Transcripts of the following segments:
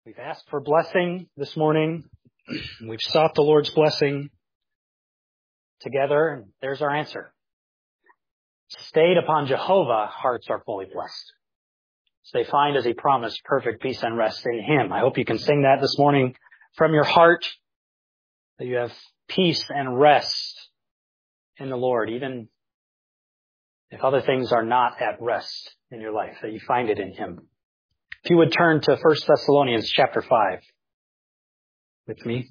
We've asked for blessing this morning. We've sought the Lord's blessing together, and there's our answer. Stayed upon Jehovah, hearts are fully blessed. So they find, as He promised, perfect peace and rest in Him. I hope you can sing that this morning from your heart, that you have peace and rest in the Lord, even if other things are not at rest in your life, that you find it in Him. If you would turn to 1 Thessalonians chapter 5 with me.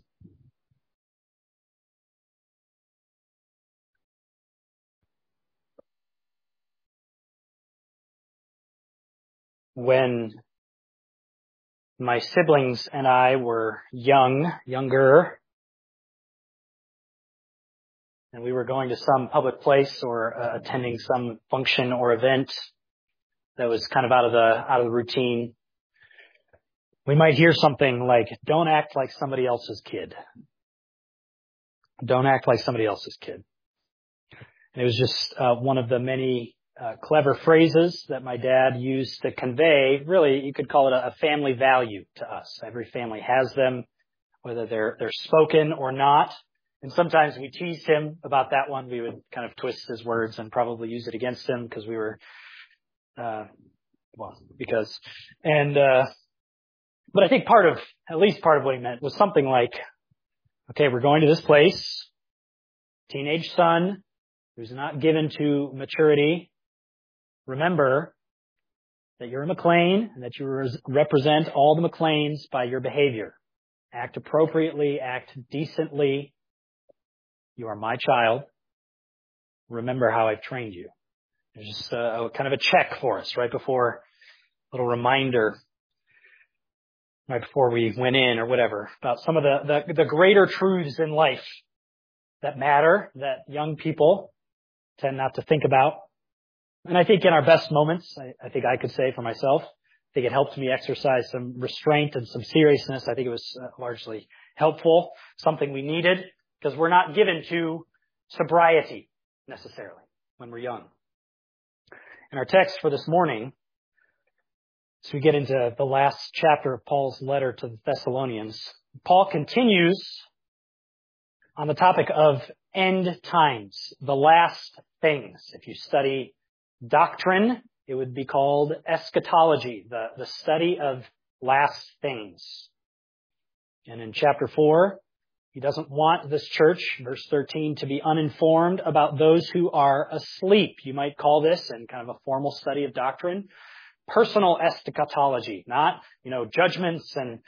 When my siblings and I were younger, and we were going to some public place or attending some function or event that was kind of out of the routine, we might hear something like, "Don't act like somebody else's kid." Don't act like somebody else's kid. And it was just one of the many clever phrases that my dad used to convey, really, you could call it a family value to us. Every family has them, whether they're spoken or not. And sometimes we teased him about that one. We would kind of twist his words and probably use it against him because we were, but I think at least part of what he meant was something like, okay, we're going to this place, teenage son who's not given to maturity. Remember that you're a McLean and that you represent all the McLeans by your behavior. Act appropriately, act decently. You are my child. Remember how I've trained you. There's just a kind of a check for us right before, a little reminder right before we went in or whatever, about some of the greater truths in life that matter, that young people tend not to think about. And I think in our best moments, I think I could say for myself, I think it helped me exercise some restraint and some seriousness. I think it was largely helpful, something we needed, because we're not given to sobriety necessarily when we're young. And our text for this morning, as we get into the last chapter of Paul's letter to the Thessalonians, Paul continues on the topic of end times, the last things. If you study doctrine, it would be called eschatology, the study of last things. And in chapter 4, he doesn't want this church, verse 13, to be uninformed about those who are asleep. You might call this, in kind of a formal study of doctrine, personal eschatology, not, judgments and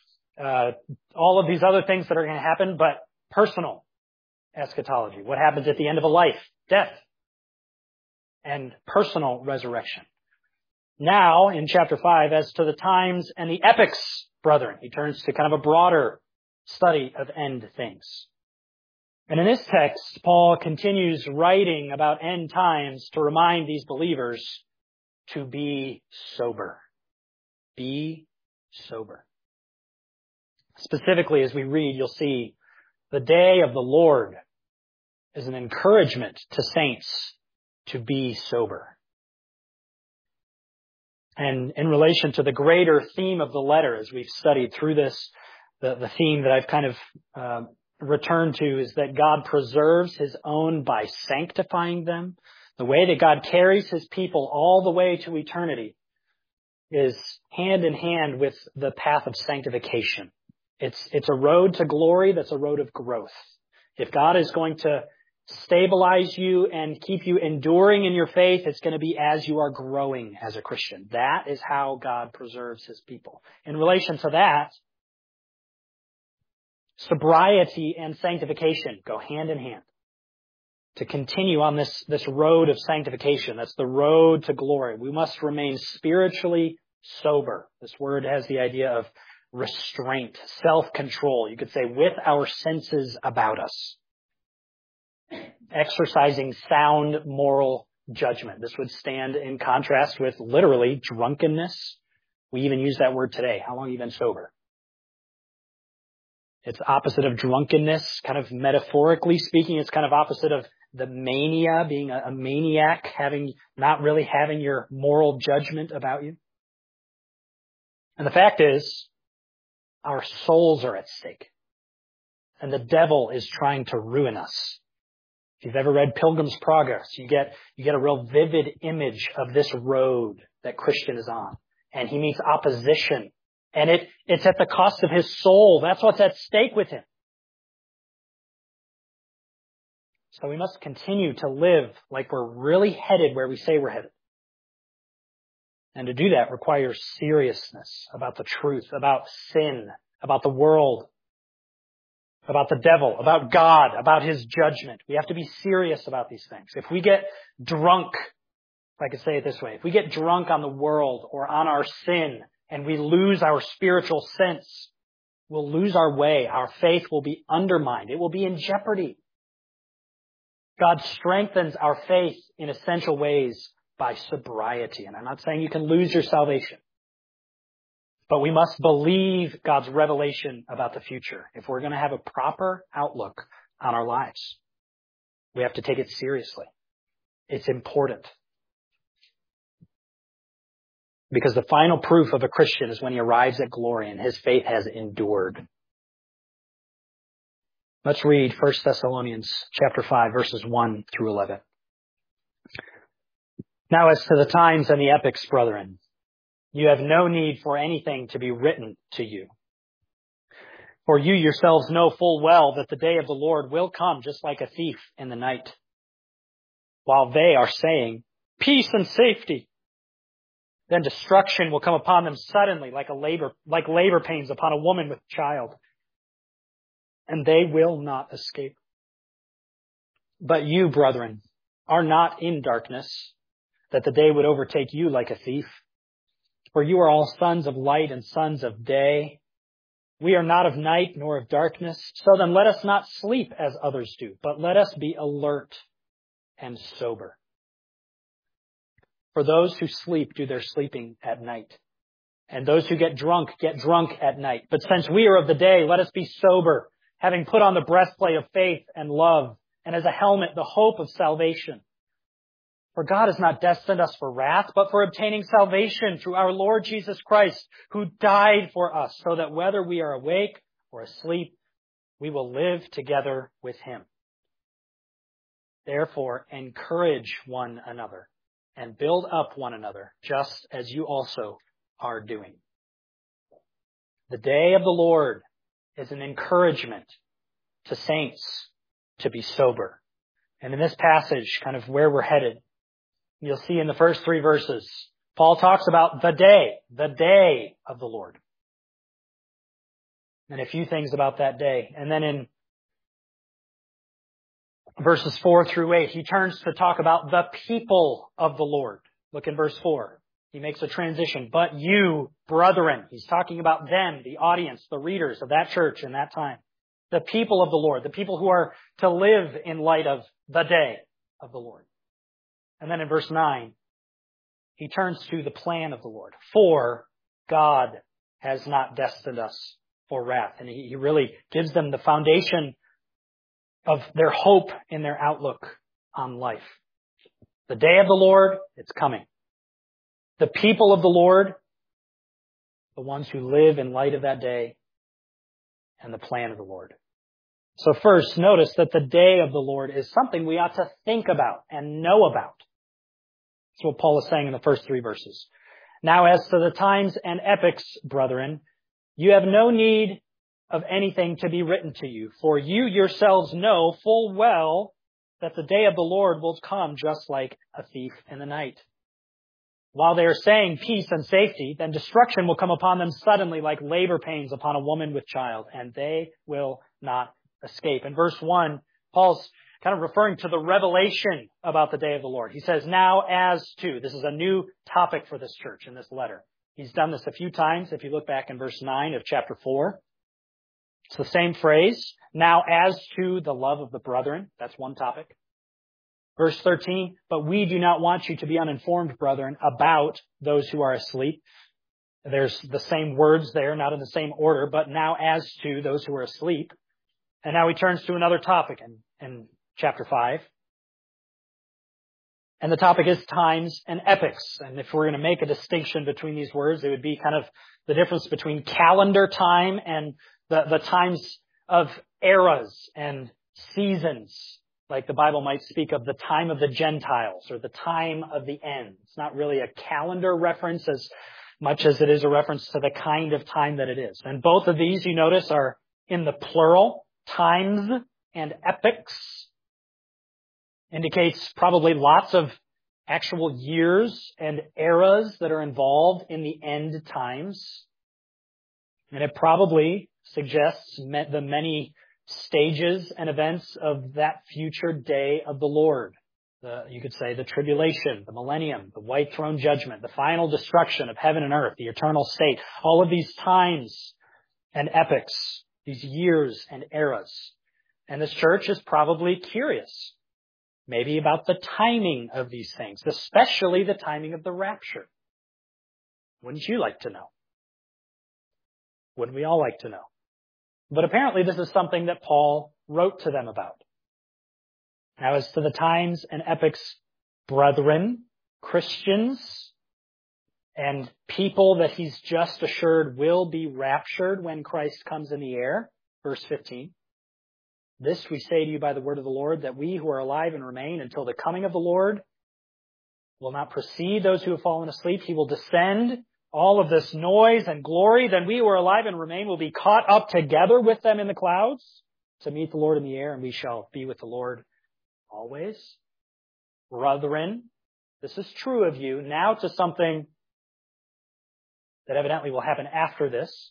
all of these other things that are going to happen, but personal eschatology. What happens at the end of a life? Death. And personal resurrection. Now, in chapter 5, as to the times and the epochs, brethren, he turns to kind of a broader study of end things. And in this text, Paul continues writing about end times to remind these believers to be sober. Be sober. Specifically, as we read, you'll see the day of the Lord is an encouragement to saints to be sober. And in relation to the greater theme of the letter, as we've studied through this, the theme that I've kind of returned to is that God preserves His own by sanctifying them. The way that God carries His people all the way to eternity is hand in hand with the path of sanctification. It's a road to glory that's a road of growth. If God is going to stabilize you and keep you enduring in your faith, it's going to be as you are growing as a Christian. That is how God preserves His people. In relation to that, sobriety and sanctification go hand in hand. To continue on this road of sanctification, that's the road to glory. We must remain spiritually sober. This word has the idea of restraint, self-control. You could say with our senses about us. Exercising sound moral judgment. This would stand in contrast with literally drunkenness. We even use that word today. How long have you been sober? It's opposite of drunkenness, kind of metaphorically speaking. It's kind of opposite of the mania, being a maniac, not really having your moral judgment about you. And the fact is, Our souls are at stake. And the devil is trying to ruin us. If you've ever read Pilgrim's Progress, you get a real vivid image of this road that Christian is on. And he meets opposition. And it's at the cost of his soul. That's what's at stake with him. So we must continue to live like we're really headed where we say we're headed. And to do that requires seriousness about the truth, about sin, about the world, about the devil, about God, about his judgment. We have to be serious about these things. If we get drunk, if I could say it this way, if we get drunk on the world or on our sin and we lose our spiritual sense, we'll lose our way. Our faith will be undermined. It will be in jeopardy. God strengthens our faith in essential ways by sobriety. And I'm not saying you can lose your salvation. But we must believe God's revelation about the future. If we're going to have a proper outlook on our lives, we have to take it seriously. It's important. Because the final proof of a Christian is when he arrives at glory and his faith has endured. Let's read 1 Thessalonians chapter 5, verses 1 through 11. Now as to the times and the epochs, brethren, you have no need for anything to be written to you. For you yourselves know full well that the day of the Lord will come just like a thief in the night. While they are saying, peace and safety, then destruction will come upon them suddenly like labor pains upon a woman with child. And they will not escape. But you, brethren, are not in darkness, that the day would overtake you like a thief. For you are all sons of light and sons of day. We are not of night nor of darkness. So then let us not sleep as others do, but let us be alert and sober. For those who sleep do their sleeping at night, and those who get drunk at night. But since we are of the day, let us be sober, having put on the breastplate of faith and love, and as a helmet the hope of salvation. For God has not destined us for wrath, but for obtaining salvation through our Lord Jesus Christ, who died for us, so that whether we are awake or asleep, we will live together with him. Therefore, encourage one another and build up one another, just as you also are doing. The day of the Lord is an encouragement to saints to be sober. And in this passage, kind of where we're headed, you'll see in the first 3 verses, Paul talks about the day of the Lord. And a few things about that day. And then in verses 4 through 8, he turns to talk about the people of the Lord. Look in verse 4. He makes a transition. But you, brethren, he's talking about them, the audience, the readers of that church in that time. The people of the Lord, the people who are to live in light of the day of the Lord. And then in verse 9, he turns to the plan of the Lord. For God has not destined us for wrath. And he really gives them the foundation of their hope in their outlook on life. The day of the Lord, it's coming. The people of the Lord, the ones who live in light of that day, and the plan of the Lord. So first, notice that the day of the Lord is something we ought to think about and know about. That's what Paul is saying in the first 3 verses. Now, as to the times and epochs, brethren, you have no need of anything to be written to you, for you yourselves know full well that the day of the Lord will come just like a thief in the night. While they are saying peace and safety, then destruction will come upon them suddenly like labor pains upon a woman with child, and they will not escape. In verse 1, Paul's kind of referring to the revelation about the day of the Lord. He says, now as to, this is a new topic for this church in this letter. He's done this a few times. If you look back in verse 9 of chapter 4, it's the same phrase. Now as to the love of the brethren, that's one topic. Verse 13, but we do not want you to be uninformed, brethren, about those who are asleep. There's the same words there, not in the same order, but now as to those who are asleep. And now he turns to another topic in chapter 5. And the topic is times and epochs. And if we're going to make a distinction between these words, it would be kind of the difference between calendar time and the times of eras and seasons. Like the Bible might speak of the time of the Gentiles or the time of the end. It's not really a calendar reference as much as it is a reference to the kind of time that it is. And both of these, you notice, are in the plural. Times and epochs indicates probably lots of actual years and eras that are involved in the end times. And it probably suggests the many stages and events of that future day of the Lord. You could say the tribulation, the millennium, the white throne judgment, the final destruction of heaven and earth, the eternal state. All of these times and epochs, these years and eras. And this church is probably curious, maybe about the timing of these things, especially the timing of the rapture. Wouldn't you like to know? Wouldn't we all like to know? But apparently this is something that Paul wrote to them about. Now, as to the times and epochs, brethren, Christians, and people that he's just assured will be raptured when Christ comes in the air, verse 15. This we say to you by the word of the Lord, that we who are alive and remain until the coming of the Lord will not precede those who have fallen asleep. He will descend, all of this noise and glory. Then we who are alive and remain will be caught up together with them in the clouds to meet the Lord in the air, and we shall be with the Lord always. Brethren, this is true of you. Now to something that evidently will happen after this.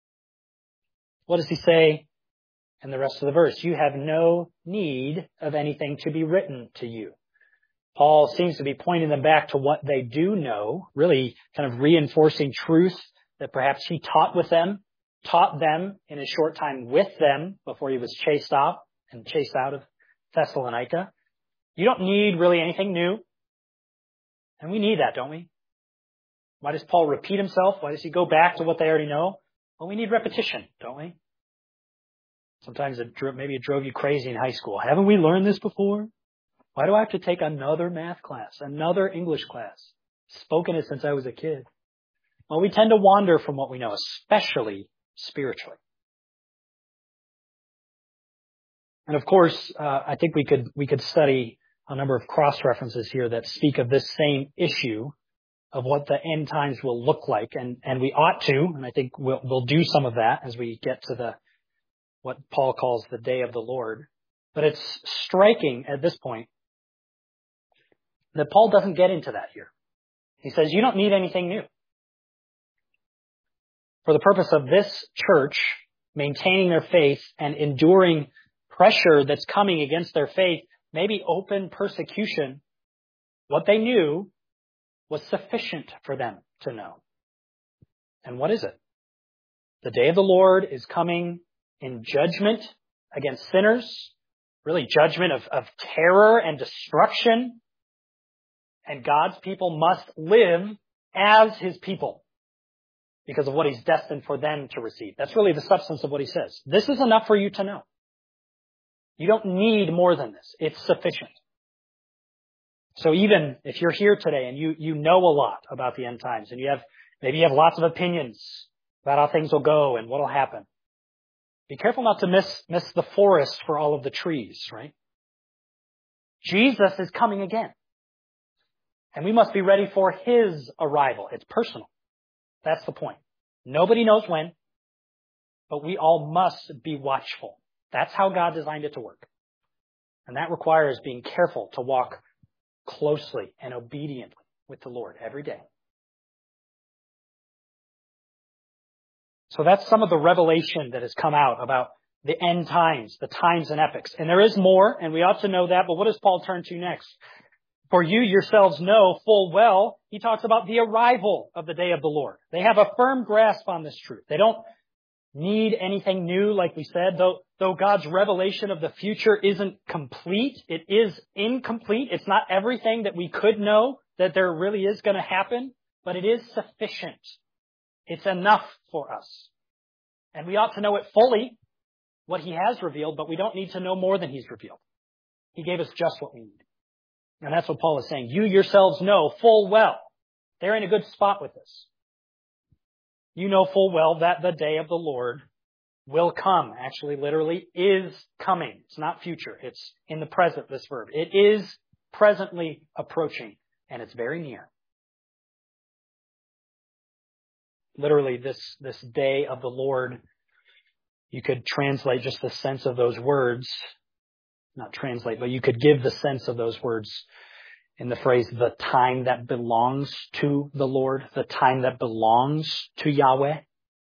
What does he say in the rest of the verse? You have no need of anything to be written to you. Paul seems to be pointing them back to what they do know, really kind of reinforcing truth that perhaps he taught them in a short time with them before he was chased out of Thessalonica. You don't need really anything new. And we need that, don't we? Why does Paul repeat himself? Why does he go back to what they already know? Well, we need repetition, don't we? Sometimes maybe it drove you crazy in high school. Haven't we learned this before? Why do I have to take another math class, another English class? Spoken it since I was a kid. Well, we tend to wander from what we know, especially spiritually. And of course, I think we could study a number of cross-references here that speak of this same issue of what the end times will look like. And we ought to, and I think we'll do some of that as we get to what Paul calls the day of the Lord. But it's striking at this point that Paul doesn't get into that here. He says, you don't need anything new. For the purpose of this church maintaining their faith and enduring pressure that's coming against their faith, maybe open persecution, what they knew was sufficient for them to know. And what is it? The day of the Lord is coming in judgment against sinners, really judgment of terror and destruction. And God's people must live as his people because of what he's destined for them to receive. That's really the substance of what he says. This is enough for you to know. You don't need more than this. It's sufficient. So even if you're here today and you know a lot about the end times and maybe you have lots of opinions about how things will go and what will happen, be careful not to miss the forest for all of the trees, right? Jesus is coming again. And we must be ready for his arrival. It's personal. That's the point. Nobody knows when, but we all must be watchful. That's how God designed it to work. And that requires being careful to walk closely and obediently with the Lord every day. So that's some of the revelation that has come out about the end times, the times and epochs. And there is more, and we ought to know that, but what does Paul turn to next? For you yourselves know full well, he talks about the arrival of the day of the Lord. They have a firm grasp on this truth. They don't need anything new, like we said, though God's revelation of the future isn't complete. It is incomplete. It's not everything that we could know that there really is going to happen, but it is sufficient. It's enough for us. And we ought to know it fully, what he has revealed, but we don't need to know more than he's revealed. He gave us just what we need. And that's what Paul is saying. You yourselves know full well. They're in a good spot with this. You know full well that the day of the Lord will come. Actually, literally, is coming. It's not future. It's in the present, this verb. It is presently approaching, and it's very near. Literally, this day of the Lord, you could translate just the sense of those words. Not translate, but you could give the sense of those words in the phrase, the time that belongs to the Lord, the time that belongs to Yahweh.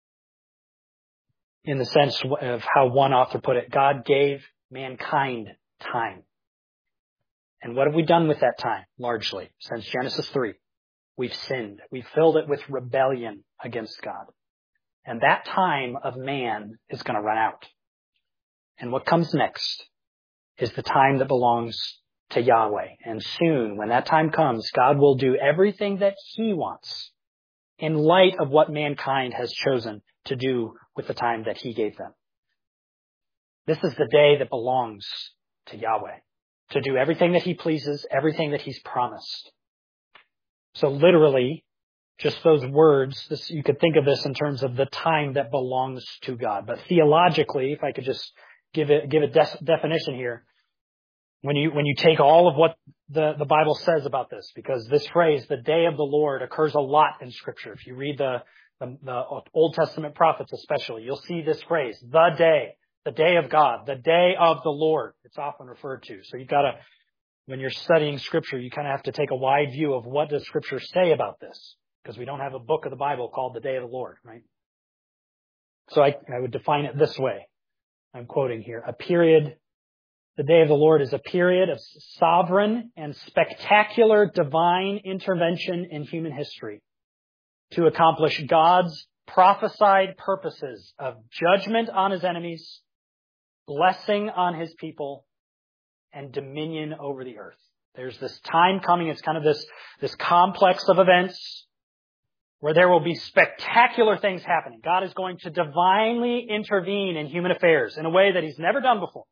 In the sense of how one author put it, God gave mankind time. And what have we done with that time, largely, since Genesis 3? We've sinned. We've filled it with rebellion against God. And that time of man is going to run out. And what comes next is the time that belongs to Yahweh. And soon, when that time comes, God will do everything that He wants in light of what mankind has chosen to do with the time that He gave them. This is the day that belongs to Yahweh, to do everything that He pleases, everything that He's promised. So literally, just those words, you could think of this in terms of the time that belongs to God. But theologically, if I could just give a definition here, when you take all of what the Bible says about this, because this phrase, the day of the Lord, occurs a lot in Scripture. If you read the Old Testament prophets especially, you'll see this phrase, the day of God, the day of the Lord. It's often referred to. So you've got to, when you're studying Scripture, you kind of have to take a wide view of what does Scripture say about this, because we don't have a book of the Bible called the day of the Lord, right? So I would define it this way. I'm quoting here. The day of the Lord is a period of sovereign and spectacular divine intervention in human history to accomplish God's prophesied purposes of judgment on His enemies, blessing on His people, and dominion over the earth. There's this time coming. It's kind of this complex of events where there will be spectacular things happening. God is going to divinely intervene in human affairs in a way that He's never done before.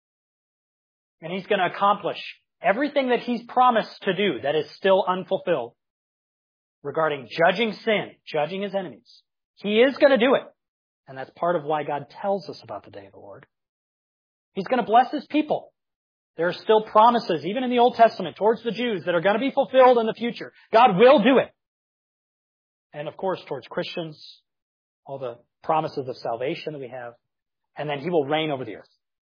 And He's going to accomplish everything that He's promised to do that is still unfulfilled regarding judging sin, judging His enemies. He is going to do it. And that's part of why God tells us about the day of the Lord. He's going to bless His people. There are still promises, even in the Old Testament, towards the Jews that are going to be fulfilled in the future. God will do it. And of course, towards Christians, all the promises of salvation that we have. And then He will reign over the earth.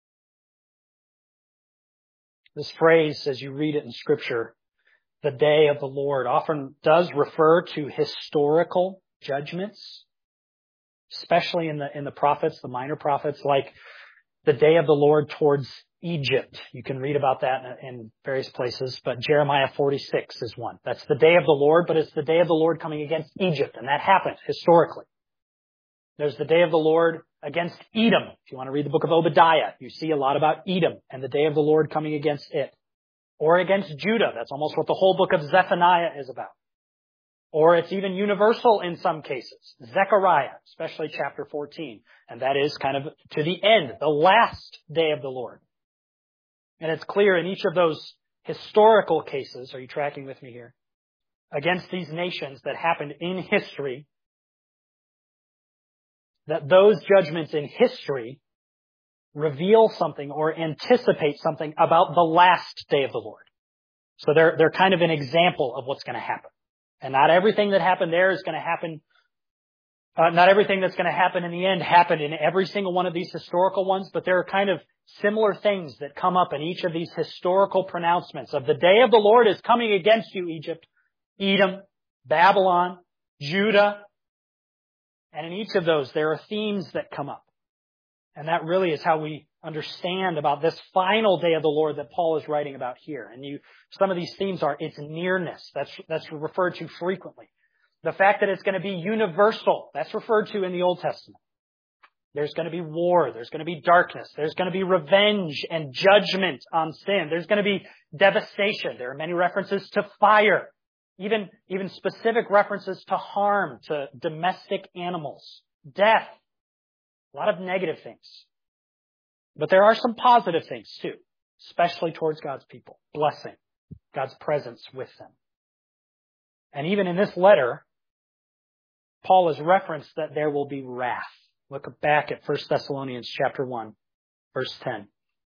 This phrase, as you read it in Scripture, the day of the Lord, often does refer to historical judgments, especially in the prophets, the minor prophets, like the day of the Lord towards Egypt. You can read about that in various places, but Jeremiah 46 is one. That's the day of the Lord, but it's the day of the Lord coming against Egypt, and that happened historically. There's the day of the Lord against Edom. If you want to read the book of Obadiah, you see a lot about Edom and the day of the Lord coming against it. Or against Judah. That's almost what the whole book of Zephaniah is about. Or it's even universal in some cases. Zechariah, especially chapter 14. And that is kind of to the end, the last day of the Lord. And it's clear in each of those historical cases, are you tracking with me here? Against these nations that happened in history, that those judgments in history reveal something or anticipate something about the last day of the Lord. So they're kind of an example of what's going to happen. And not everything that happened there is going to happen. Not everything that's going to happen in the end happened in every single one of these historical ones, but there are kind of similar things that come up in each of these historical pronouncements of the day of the Lord is coming against you, Egypt, Edom, Babylon, Judah. And in each of those, there are themes that come up. And that really is how we understand about this final day of the Lord that Paul is writing about here. And some of these themes are its nearness. That's referred to frequently. The fact that it's going to be universal. That's referred to in the Old Testament. There's going to be war. There's going to be darkness. There's going to be revenge and judgment on sin. There's going to be devastation. There are many references to fire. Even specific references to harm, to domestic animals, death, a lot of negative things. But there are some positive things too, especially towards God's people. Blessing. God's presence with them. And even in this letter, Paul has referenced that there will be wrath. Look back at 1 Thessalonians chapter 1, verse 10.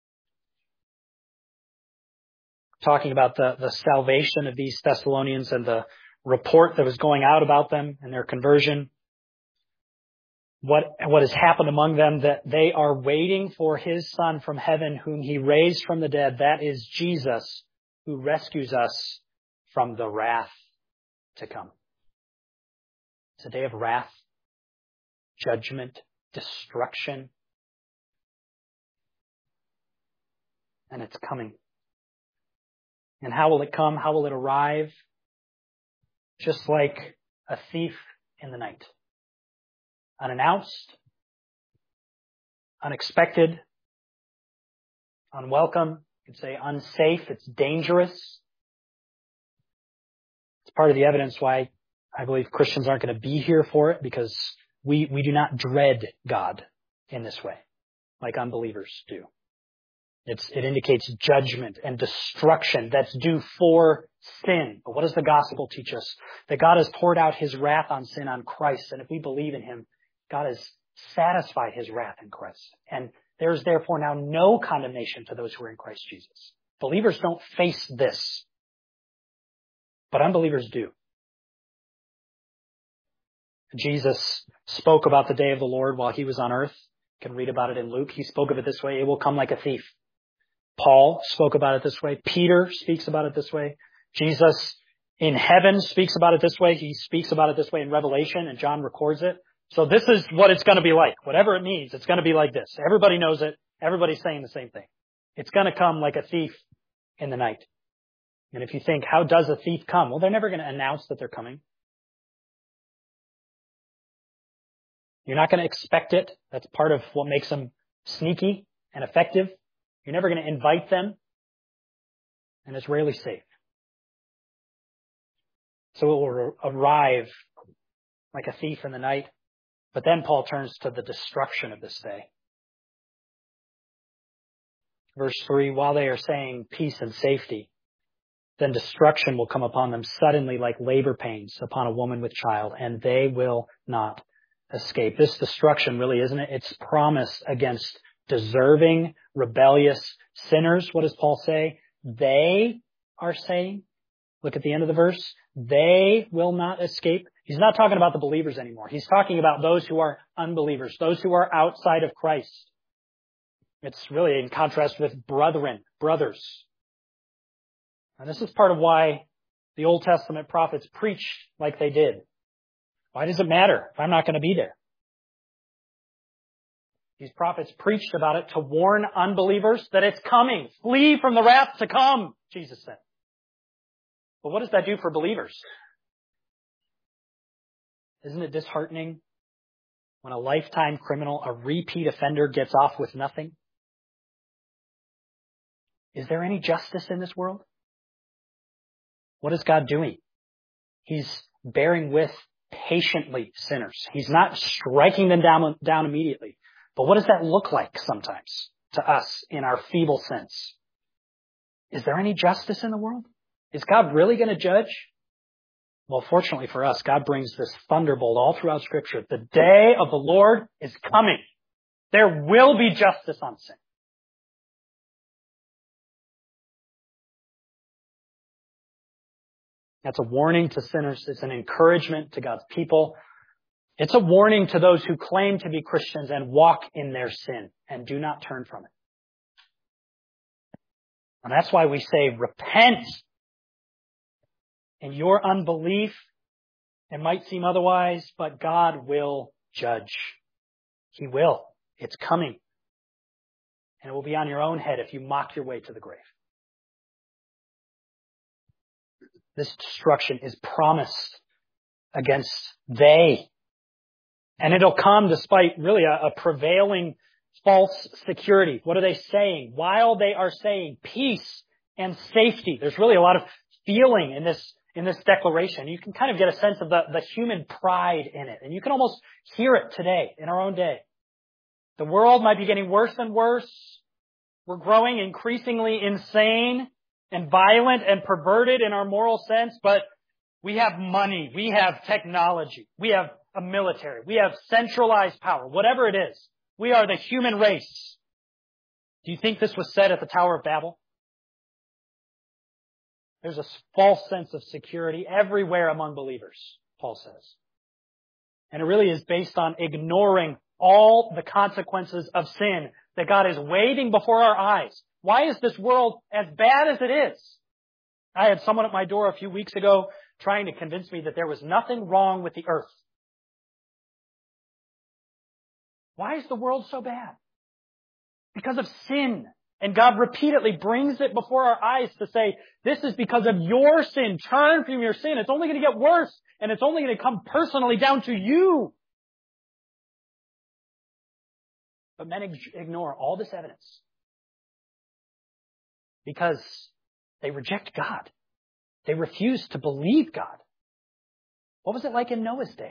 Talking about the salvation of these Thessalonians and the report that was going out about them and their conversion. What has happened among them, that they are waiting for His Son from heaven, whom He raised from the dead. That is Jesus, who rescues us from the wrath to come. It's a day of wrath, judgment, destruction. And it's coming. And how will it come? How will it arrive? Just like a thief in the night. Unannounced, unexpected, unwelcome. You could say unsafe. It's dangerous. It's part of the evidence why I believe Christians aren't going to be here for it, because we do not dread God in this way like unbelievers do. It indicates judgment and destruction that's due for sin. But what does the gospel teach us? That God has poured out His wrath on sin on Christ. And if we believe in Him, God has satisfied His wrath in Christ. And there is therefore now no condemnation to those who are in Christ Jesus. Believers don't face this, but unbelievers do. Jesus spoke about the day of the Lord while He was on earth. You can read about it in Luke. He spoke of it this way: it will come like a thief. Paul spoke about it this way. Peter speaks about it this way. Jesus in heaven speaks about it this way. He speaks about it this way in Revelation, and John records it. So this is what it's going to be like. Whatever it means, it's going to be like this. Everybody knows it. Everybody's saying the same thing. It's going to come like a thief in the night. And if you think, how does a thief come? Well, they're never going to announce that they're coming. You're not going to expect it. That's part of what makes them sneaky and effective. You're never going to invite them. And it's rarely safe. So it will arrive like a thief in the night. But then Paul turns to the destruction of this day. Verse 3, while they are saying peace and safety, then destruction will come upon them suddenly like labor pains upon a woman with child, and they will not escape. This destruction really, isn't it? It's promise against deserving, rebellious sinners. What does Paul say? They are saying, look at the end of the verse, they will not escape. He's not talking about the believers anymore. He's talking about those who are unbelievers, those who are outside of Christ. It's really in contrast with brethren, brothers. And this is part of why the Old Testament prophets preached like they did. Why does it matter if I'm not going to be there? These prophets preached about it to warn unbelievers that it's coming. Flee from the wrath to come, Jesus said. But what does that do for believers? Isn't it disheartening when a lifetime criminal, a repeat offender, gets off with nothing? Is there any justice in this world? What is God doing? He's bearing with patiently sinners. He's not striking them down immediately. But what does that look like sometimes to us in our feeble sense? Is there any justice in the world? Is God really going to judge? Well, fortunately for us, God brings this thunderbolt all throughout Scripture. The day of the Lord is coming. There will be justice on sin. That's a warning to sinners. It's an encouragement to God's people. It's a warning to those who claim to be Christians and walk in their sin and do not turn from it. And that's why we say, repent. In your unbelief, it might seem otherwise, but God will judge. He will. It's coming. And it will be on your own head if you mock your way to the grave. This destruction is promised against they. And it'll come despite really a prevailing false security. What are they saying? While they are saying peace and safety, there's really a lot of feeling in this declaration. You can kind of get a sense of the human pride in it. And you can almost hear it today in our own day. The world might be getting worse and worse. We're growing increasingly insane. and violent and perverted in our moral sense, but we have money, we have technology, we have a military, we have centralized power, whatever it is. We are the human race. Do you think this was said at the Tower of Babel? There's a false sense of security everywhere among believers, Paul says. And it really is based on ignoring all the consequences of sin that God is waving before our eyes. Why is this world as bad as it is? I had someone at my door a few weeks ago trying to convince me that there was nothing wrong with the earth. Why is the world so bad? Because of sin. And God repeatedly brings it before our eyes to say, this is because of your sin. Turn from your sin. It's only going to get worse. And it's only going to come personally down to you. But men ignore all this evidence because they reject God. They refuse to believe God. What was it like in Noah's day?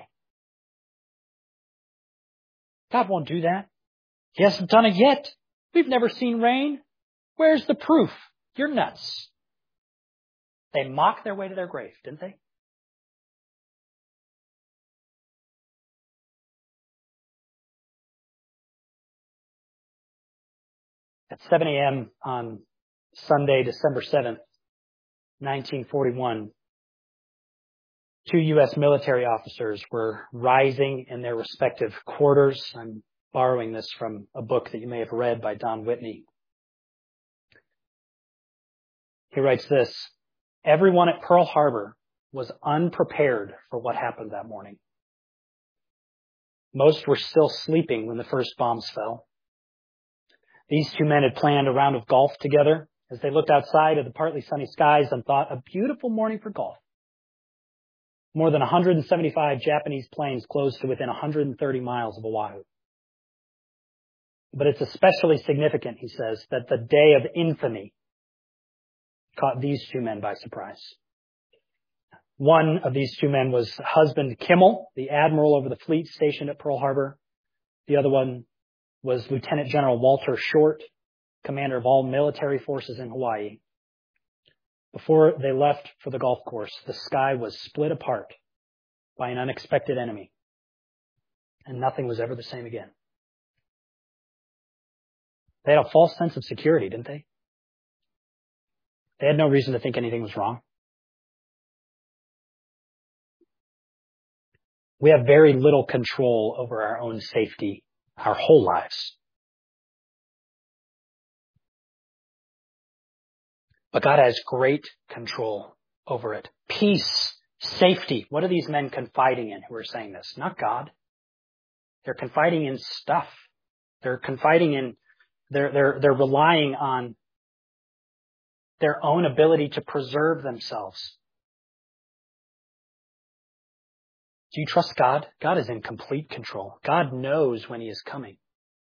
God won't do that. He hasn't done it yet. We've never seen rain. Where's the proof? You're nuts. They mocked their way to their grave, didn't they? At 7 a.m. on Sunday, December 7th, 1941, 2 U.S. military officers were rising in their respective quarters. I'm borrowing this from a book that you may have read by Don Whitney. He writes this: everyone at Pearl Harbor was unprepared for what happened that morning. Most were still sleeping when the first bombs fell. These two men had planned a round of golf together as they looked outside at the partly sunny skies and thought, a beautiful morning for golf. More than 175 Japanese planes closed to within 130 miles of Oahu. But it's especially significant, he says, that the day of infamy caught these two men by surprise. One of these two men was husband Kimmel, the admiral over the fleet stationed at Pearl Harbor. The other one was Lieutenant General Walter Short, commander of all military forces in Hawaii. Before they left for the golf course, the sky was split apart by an unexpected enemy, and nothing was ever the same again. They had a false sense of security, didn't they? They had no reason to think anything was wrong. We have very little control over our own safety our whole lives. But God has great control over it. Peace, safety. What are these men confiding in who are saying this? Not God. They're confiding in stuff. They're confiding in, they're relying on their own ability to preserve themselves. Do you trust God? God is in complete control. God knows when He is coming.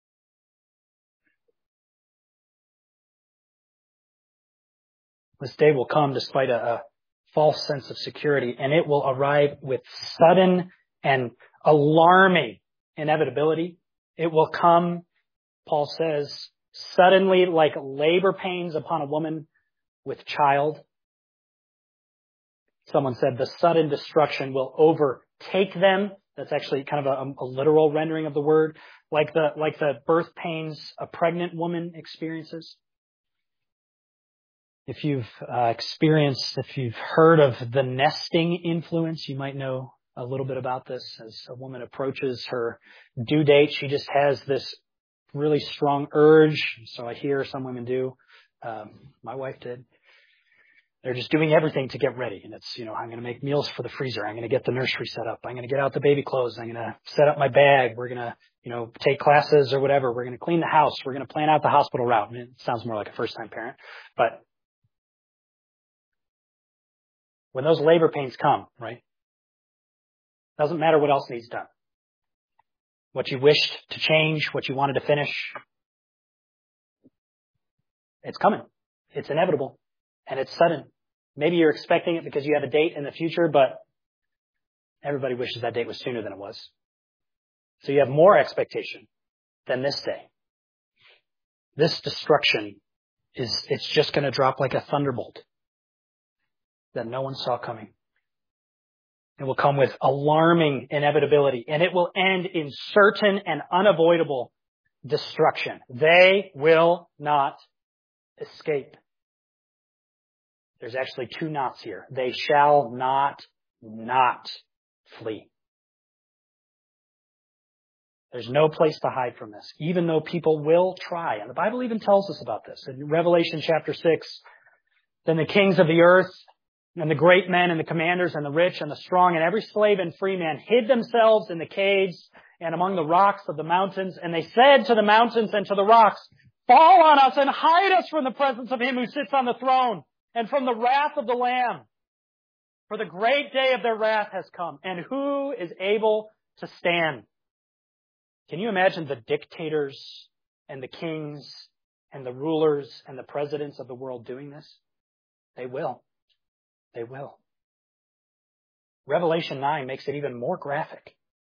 This day will come despite a false sense of security, and it will arrive with sudden and alarming inevitability. It will come, Paul says, suddenly like labor pains upon a woman with child. Someone said the sudden destruction will overtake them. That's actually kind of a literal rendering of the word, like the birth pains a pregnant woman experiences. If you've heard of the nesting influence, you might know a little bit about this. As a woman approaches her due date, she just has this really strong urge. So I hear some women do. My wife did. They're just doing everything to get ready. And it's, I'm going to make meals for the freezer. I'm going to get the nursery set up. I'm going to get out the baby clothes. I'm going to set up my bag. We're going to, take classes or whatever. We're going to clean the house. We're going to plan out the hospital route. I mean, it sounds more like a first-time parent. But when those labor pains come, right, doesn't matter what else needs done. What you wished to change, what you wanted to finish, it's coming. It's inevitable. And it's sudden. Maybe you're expecting it because you have a date in the future, but everybody wishes that date was sooner than it was. So you have more expectation than this day. This destruction is it's just going to drop like a thunderbolt that no one saw coming. It will come with alarming inevitability, and it will end in certain and unavoidable destruction. They will not escape. There's actually two nots here. They shall not flee. There's no place to hide from this, even though people will try. And the Bible even tells us about this. In Revelation chapter 6, then the kings of the earth and the great men and the commanders and the rich and the strong and every slave and free man hid themselves in the caves and among the rocks of the mountains. And they said to the mountains and to the rocks, fall on us and hide us from the presence of him who sits on the throne and from the wrath of the Lamb. For the great day of their wrath has come. And who is able to stand? Can you imagine the dictators and the kings and the rulers and the presidents of the world doing this? They will. They will. Revelation 9 makes it even more graphic.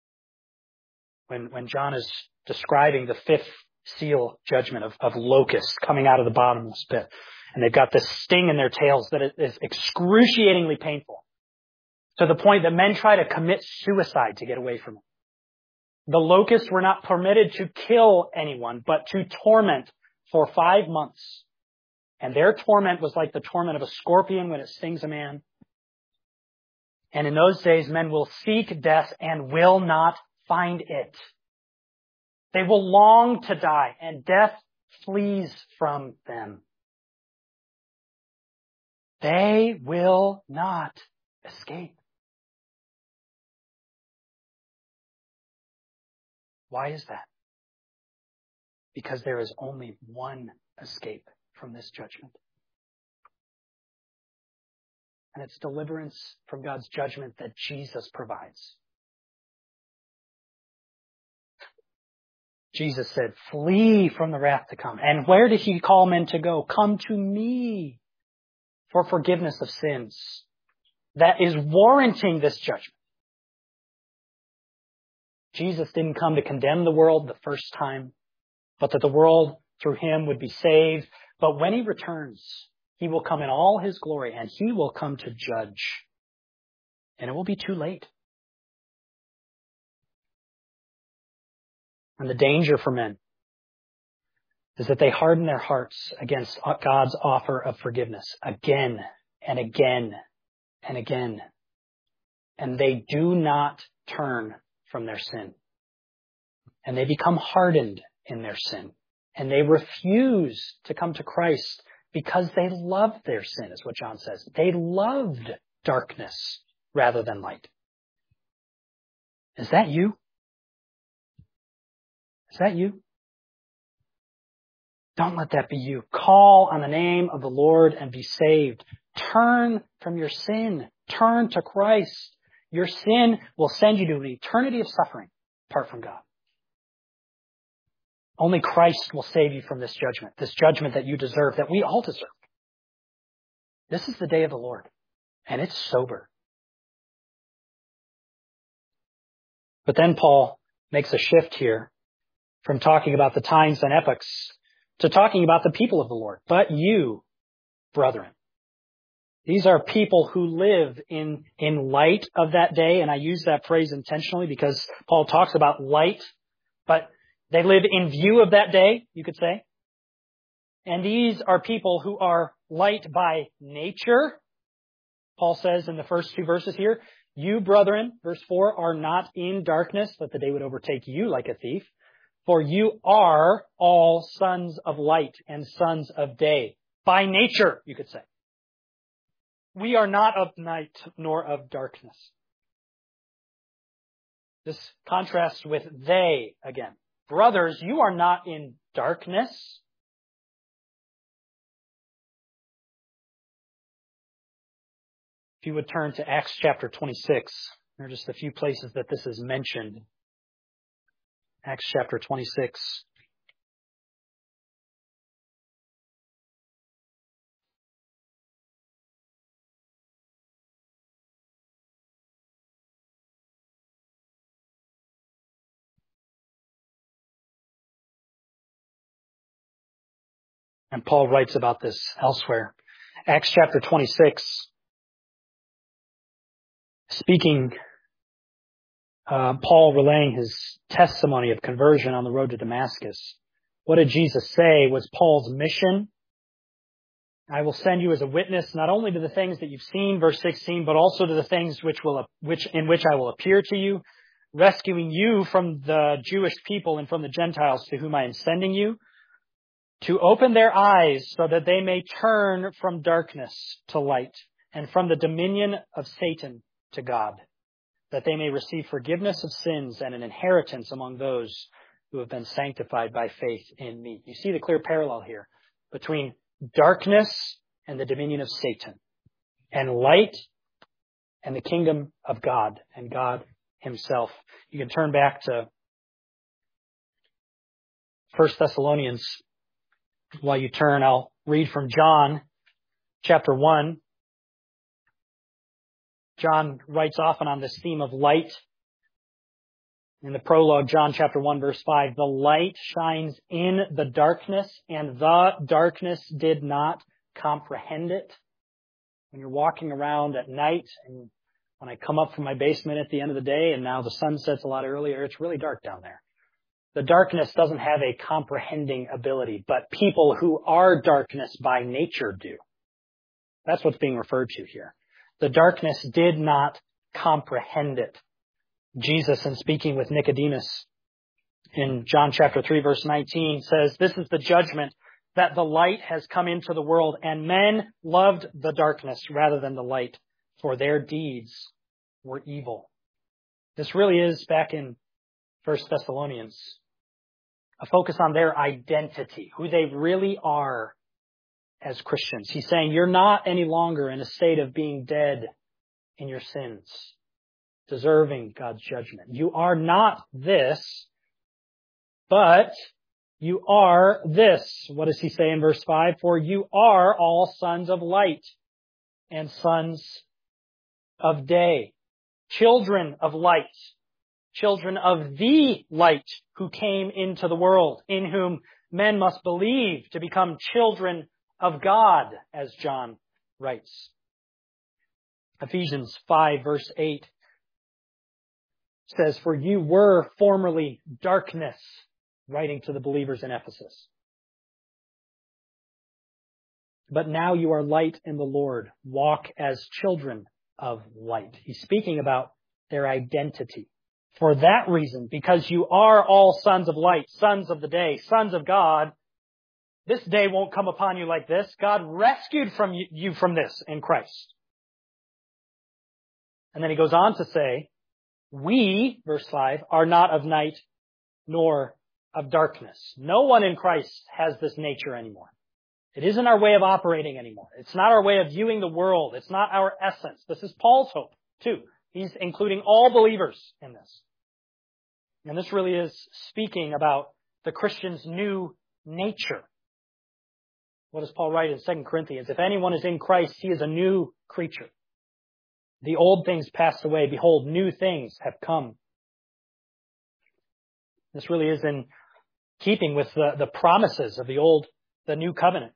When John is describing the fifth seal judgment of locusts coming out of the bottomless pit. And they've got this sting in their tails that is excruciatingly painful. To the point that men try to commit suicide to get away from it. The locusts were not permitted to kill anyone, but to torment for 5 months. And their torment was like the torment of a scorpion when it stings a man. And in those days, men will seek death and will not find it. They will long to die, and death flees from them. They will not escape. Why is that? Because there is only one escape from this judgment. And it's deliverance from God's judgment that Jesus provides. Jesus said, flee from the wrath to come. And where did he call men to go? Come to me for forgiveness of sins. That is warranting this judgment. Jesus didn't come to condemn the world the first time, but that the world through him would be saved. But when he returns, he will come in all his glory and he will come to judge. And it will be too late. And the danger for men is that they harden their hearts against God's offer of forgiveness again and again and again. And they do not turn from their sin. And they become hardened in their sin. And they refuse to come to Christ because they loved their sin, is what John says. They loved darkness rather than light. Is that you? Is that you? Don't let that be you. Call on the name of the Lord and be saved. Turn from your sin. Turn to Christ. Your sin will send you to an eternity of suffering apart from God. Only Christ will save you from this judgment that you deserve, that we all deserve. This is the day of the Lord, and it's sober. But then Paul makes a shift here from talking about the times and epochs to talking about the people of the Lord. But you, brethren, these are people who live in light of that day. And I use that phrase intentionally because Paul talks about light, but they live in view of that day, you could say. And these are people who are light by nature. Paul says in the first two verses here, you, brethren, verse 4, are not in darkness, that the day would overtake you like a thief. For you are all sons of light and sons of day. By nature, you could say. We are not of night nor of darkness. This contrasts with they again. Brothers, you are not in darkness. If you would turn to Acts chapter 26, there are just a few places that this is mentioned. Acts chapter 26. And Paul writes about this elsewhere. Acts chapter 26, speaking, Paul relaying his testimony of conversion on the road to Damascus. What did Jesus say was Paul's mission? I will send you as a witness not only to the things that you've seen, verse 16, but also to the things in which I will appear to you, rescuing you from the Jewish people and from the Gentiles to whom I am sending you, to open their eyes so that they may turn from darkness to light and from the dominion of Satan to God, that they may receive forgiveness of sins and an inheritance among those who have been sanctified by faith in me. You see the clear parallel here between darkness and the dominion of Satan, and light and the kingdom of God and God himself. You can turn back to 1 Thessalonians. While you turn, I'll read from John chapter 1. John writes often on this theme of light. In the prologue, John chapter 1, verse 5, the light shines in the darkness, and the darkness did not comprehend it. When you're walking around at night, and when I come up from my basement at the end of the day, and now the sun sets a lot earlier, it's really dark down there. The darkness doesn't have a comprehending ability, but people who are darkness by nature do. That's what's being referred to here. The darkness did not comprehend it. Jesus, in speaking with Nicodemus in John chapter 3, verse 19, says, this is the judgment, that the light has come into the world, and men loved the darkness rather than the light, for their deeds were evil. This really is, back in 1 Thessalonians, a focus on their identity, who they really are as Christians. He's saying you're not any longer in a state of being dead in your sins, deserving God's judgment. You are not this, but you are this. What does he say in verse 5? For you are all sons of light and sons of day, children of light, children of the light who came into the world, in whom men must believe to become children of God, as John writes. Ephesians 5, verse 8 says, for you were formerly darkness, writing to the believers in Ephesus. But now you are light in the Lord. Walk as children of light. He's speaking about their identity. For that reason, because you are all sons of light, sons of the day, sons of God, this day won't come upon you like this. God rescued you from this in Christ. And then he goes on to say, we, verse 5, are not of night nor of darkness. No one in Christ has this nature anymore. It isn't our way of operating anymore. It's not our way of viewing the world. It's not our essence. This is Paul's hope, too. He's including all believers in this. And this really is speaking about the Christian's new nature. What does Paul write in 2 Corinthians? If anyone is in Christ, he is a new creature. The old things passed away. Behold, new things have come. This really is in keeping with the promises of the new covenant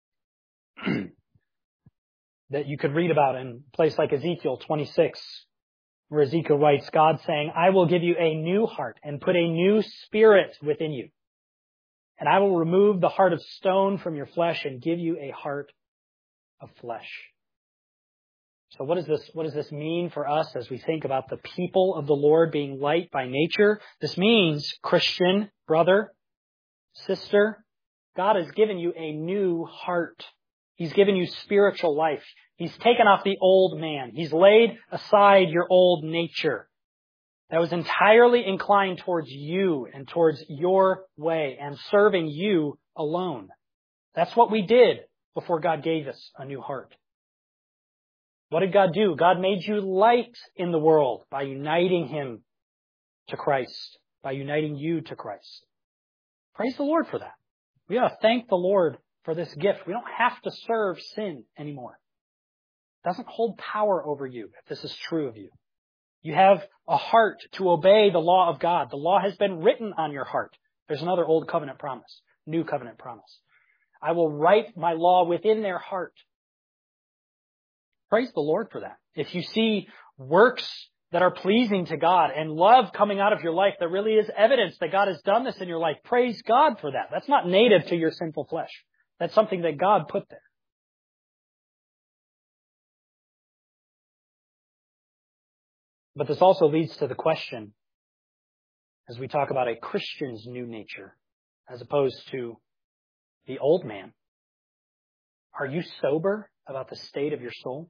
that you could read about in a place like Ezekiel 26, where Ezekiel writes, God saying, I will give you a new heart and put a new spirit within you. And I will remove the heart of stone from your flesh and give you a heart of flesh. So what does this mean for us as we think about the people of the Lord being light by nature? This means, Christian, brother, sister, God has given you a new heart. He's given you spiritual life. He's taken off the old man. He's laid aside your old nature that was entirely inclined towards you and towards your way and serving you alone. That's what we did before God gave us a new heart. What did God do? God made you light in the world by uniting him to Christ, by uniting you to Christ. Praise the Lord for that. We ought to thank the Lord for this gift. We don't have to serve sin anymore. It doesn't hold power over you if this is true of you. You have a heart to obey the law of God. The law has been written on your heart. There's another old covenant promise, new covenant promise. I will write my law within their heart. Praise the Lord for that. If you see works that are pleasing to God and love coming out of your life, there really is evidence that God has done this in your life. Praise God for that. That's not native to your sinful flesh. That's something that God put there. But this also leads to the question, as we talk about a Christian's new nature, as opposed to the old man. Are you sober about the state of your soul?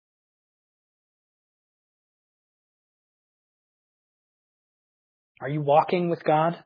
Are you walking with God?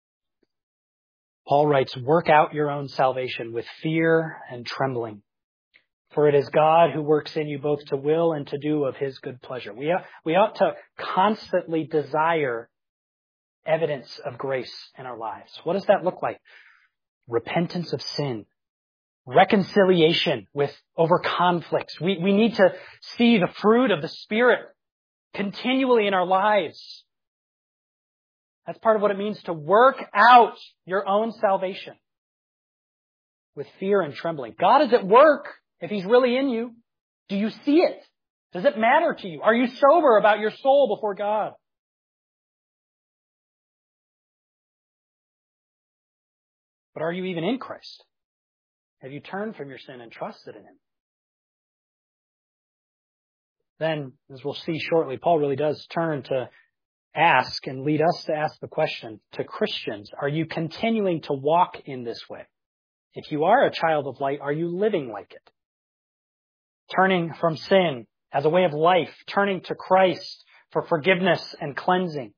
Paul writes, work out your own salvation with fear and trembling. For it is God who works in you both to will and to do of His good pleasure. We ought to constantly desire evidence of grace in our lives. What does that look like? Repentance of sin. Reconciliation over conflicts. We need to see the fruit of the Spirit continually in our lives. That's part of what it means to work out your own salvation with fear and trembling. God is at work if He's really in you. Do you see it? Does it matter to you? Are you sober about your soul before God? But are you even in Christ? Have you turned from your sin and trusted in Him? Then, as we'll see shortly, Paul really does turn to ask and lead us to ask the question to Christians, are you continuing to walk in this way? If you are a child of light, are you living like it? Turning from sin as a way of life, turning to Christ for forgiveness and cleansing.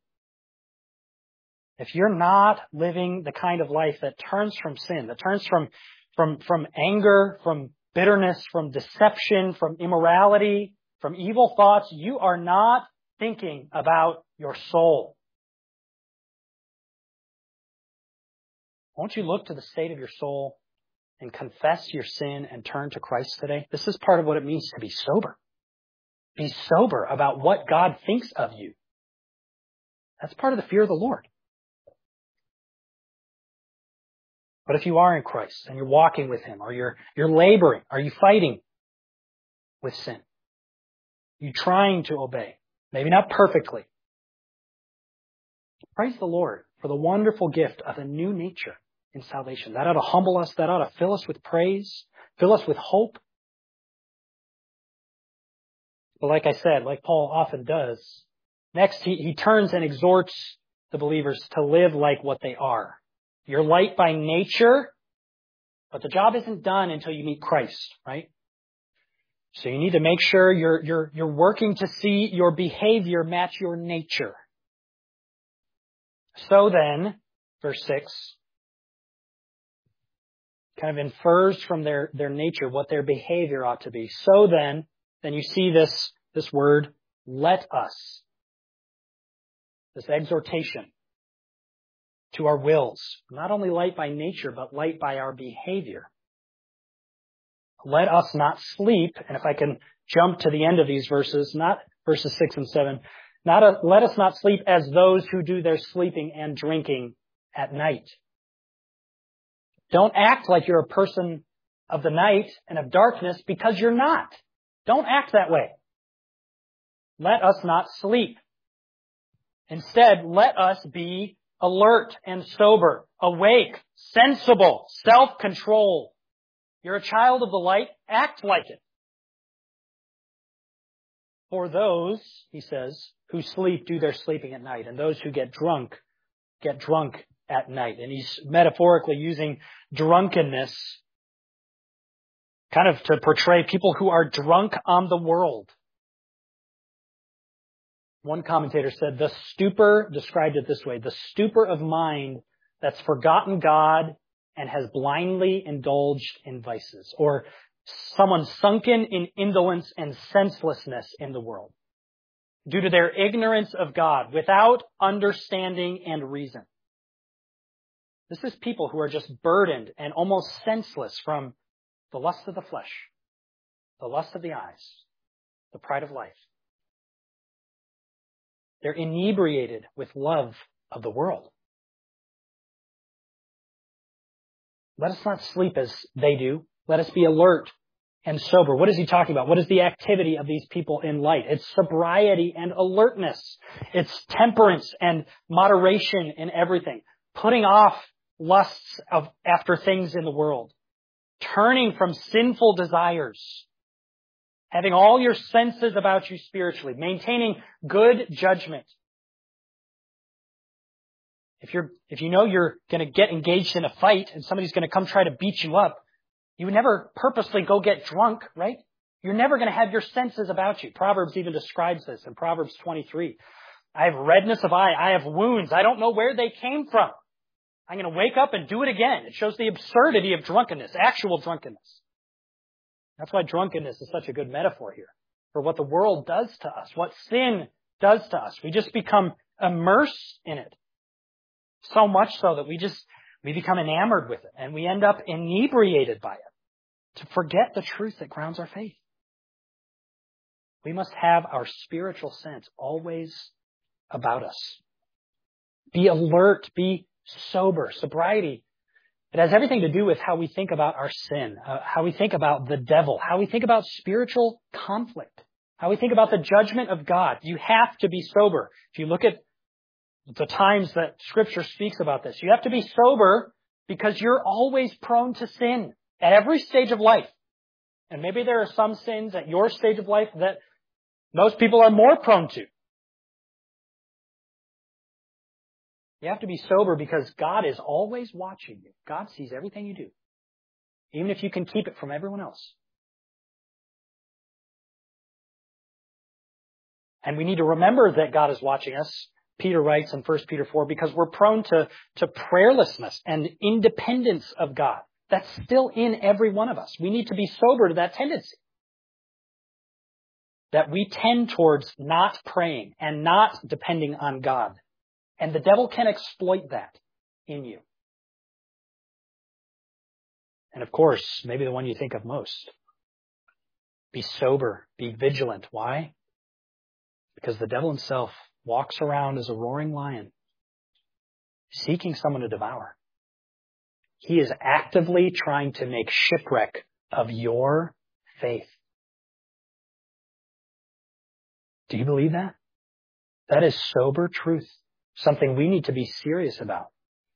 If you're not living the kind of life that turns from sin, that turns from anger, from bitterness, from deception, from immorality, from evil thoughts, you are not thinking about your soul. Won't you look to the state of your soul and confess your sin and turn to Christ today? This is part of what it means to be sober. Be sober about what God thinks of you. That's part of the fear of the Lord. But if you are in Christ and you're walking with Him, or you're laboring, are you fighting with sin? You trying to obey? Maybe not perfectly. Praise the Lord for the wonderful gift of a new nature in salvation. That ought to humble us. That ought to fill us with praise, fill us with hope. But like I said, like Paul often does, next he turns and exhorts the believers to live like what they are. You're light by nature, but the job isn't done until you meet Christ, right? So you need to make sure you're working to see your behavior match your nature. So then, verse 6, kind of infers from their nature what their behavior ought to be. So then you see this word, let us. This exhortation to our wills. Not only light by nature, but light by our behavior. Let us not sleep, and if I can jump to the end of these verses, not verses 6 and 7, let us not sleep as those who do their sleeping and drinking at night. Don't act like you're a person of the night and of darkness, because you're not. Don't act that way. Let us not sleep. Instead, let us be alert and sober, awake, sensible, self-controlled. You're a child of the light, act like it. For those, he says, who sleep do their sleeping at night, and those who get drunk at night. And he's metaphorically using drunkenness kind of to portray people who are drunk on the world. One commentator said the stupor, described it this way, the stupor of mind that's forgotten God and has blindly indulged in vices. Or someone sunken in indolence and senselessness in the world due to their ignorance of God, without understanding and reason. This is people who are just burdened and almost senseless from the lust of the flesh, the lust of the eyes, the pride of life. They're inebriated with love of the world. Let us not sleep as they do. Let us be alert and sober. What is he talking about? What is the activity of these people in light? It's sobriety and alertness. It's temperance and moderation in everything. Putting off lusts after things in the world. Turning from sinful desires. Having all your senses about you spiritually. Maintaining good judgment. If you know you're going to get engaged in a fight and somebody's going to come try to beat you up, you would never purposely go get drunk, right? You're never going to have your senses about you. Proverbs even describes this in Proverbs 23. I have redness of eye. I have wounds. I don't know where they came from. I'm going to wake up and do it again. It shows the absurdity of drunkenness, actual drunkenness. That's why drunkenness is such a good metaphor here for what the world does to us, what sin does to us. We just become immersed in it. So much so that we become enamored with it and we end up inebriated by it to forget the truth that grounds our faith. We must have our spiritual sense always about us. Be alert, be sober. Sobriety, it has everything to do with how we think about our sin, how we think about the devil, how we think about spiritual conflict, how we think about the judgment of God. You have to be sober. If you look at the times that Scripture speaks about this, you have to be sober because you're always prone to sin at every stage of life. And maybe there are some sins at your stage of life that most people are more prone to. You have to be sober because God is always watching you. God sees everything you do, even if you can keep it from everyone else. And we need to remember that God is watching us. Peter writes in 1 Peter 4, because we're prone to prayerlessness and independence of God. That's still in every one of us. We need to be sober to that tendency. That we tend towards not praying and not depending on God. And the devil can exploit that in you. And of course, maybe the one you think of most. Be sober, be vigilant. Why? Because the devil himself walks around as a roaring lion, seeking someone to devour. He is actively trying to make shipwreck of your faith. Do you believe that? That is sober truth, something we need to be serious about.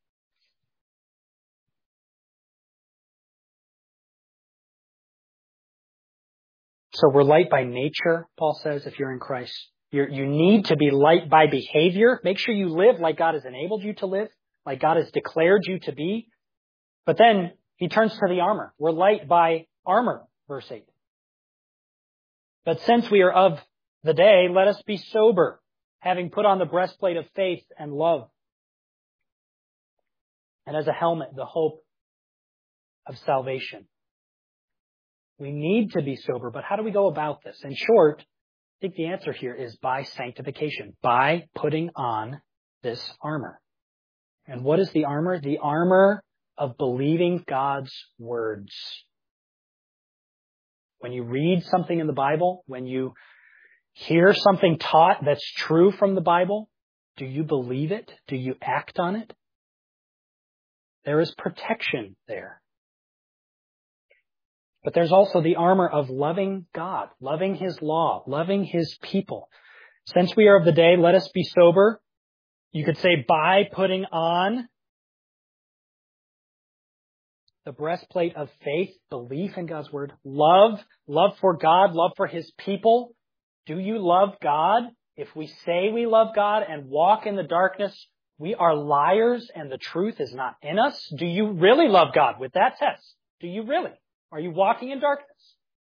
So we're light by nature, Paul says, if you're in Christ. You need to be light by behavior. Make sure you live like God has enabled you to live, like God has declared you to be. But then he turns to the armor. We're light by armor, verse 8. But since we are of the day, let us be sober, having put on the breastplate of faith and love. And as a helmet, the hope of salvation. We need to be sober, but how do we go about this? In short, I think the answer here is by sanctification, by putting on this armor. And what is the armor? The armor of believing God's words. When you read something in the Bible, when you hear something taught that's true from the Bible, do you believe it? Do you act on it? There is protection there. But there's also the armor of loving God, loving His law, loving His people. Since we are of the day, let us be sober. You could say by putting on the breastplate of faith, belief in God's word, love for God, love for His people. Do you love God? If we say we love God and walk in the darkness, we are liars and the truth is not in us. Do you really love God with that test? Do you really? Are you walking in darkness?